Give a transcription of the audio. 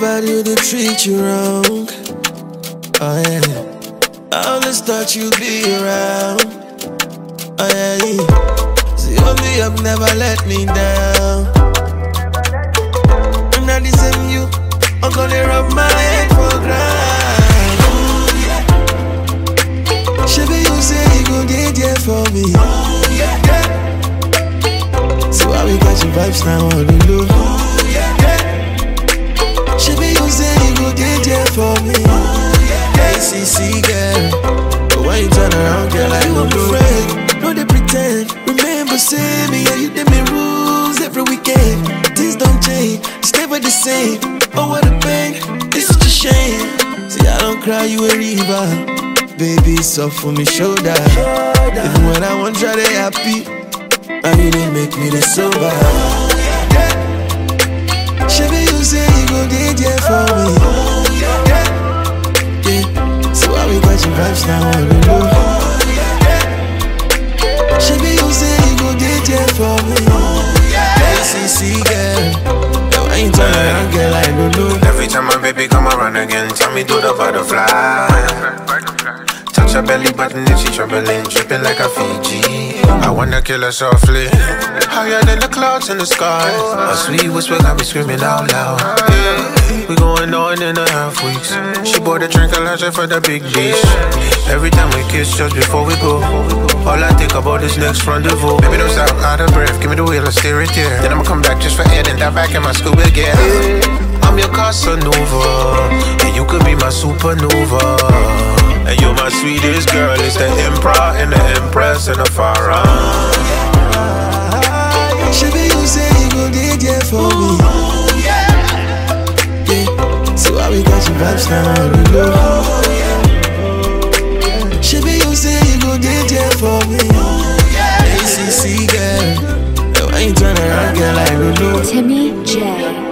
never do they treat you wrong. Oh yeah, I always thought you'd be around. Oh yeah, see only you've never let me down. I'm not the same you, I'm gonna rub my head for ground. Oh yeah, Shabby you say you gon' get there for me. Oh yeah, yeah. So why we got your vibes now on the low? Oh yeah, yeah. Shabby you say you gon' get there for me. ACC girl, but when you turn around, girl, I don't afraid. No, they pretend. Remember, say me, yeah, you did me rules every weekend. Things don't change, it's never the same. Oh, what a pain, it's such a shame. See, I don't cry, you a river. Baby, soft for me, shoulder. Even when I want try to happy, I need to make me the sober. Shabby, you say you gon' get there for me. So why we got your vibes now on the low? Shabby, you say you gon' get there for me. ACC girl, now I ain't turn around, girl, I don't know. Every time my baby come around again, tell me do the butterfly. Touch her belly button if she troubling, dripping like a Fiji. I wanna kill her softly, higher than the clouds in the sky. A sweet whisper got me screaming out loud. Yeah. We going on in a half weeks. She bought a drink and lunch for the big dish. Every time we kiss, just before we go, all I think about is next rendezvous. Baby, don't stop, out of breath, give me the wheel and steer it here. Then I'ma come back just for air and dive back in my scuba gear. I'm your Casanova, and you could be my supernova. And you're my sweetest girl, it's the emperor and the empress and the pharaoh. Shabby, you say you gon' get there for me. So why we got your vibes now on the low? Shabby, you say you gon' get there for me. ACC girl, now I ain't turn around, girl, I don't know. Timmy J.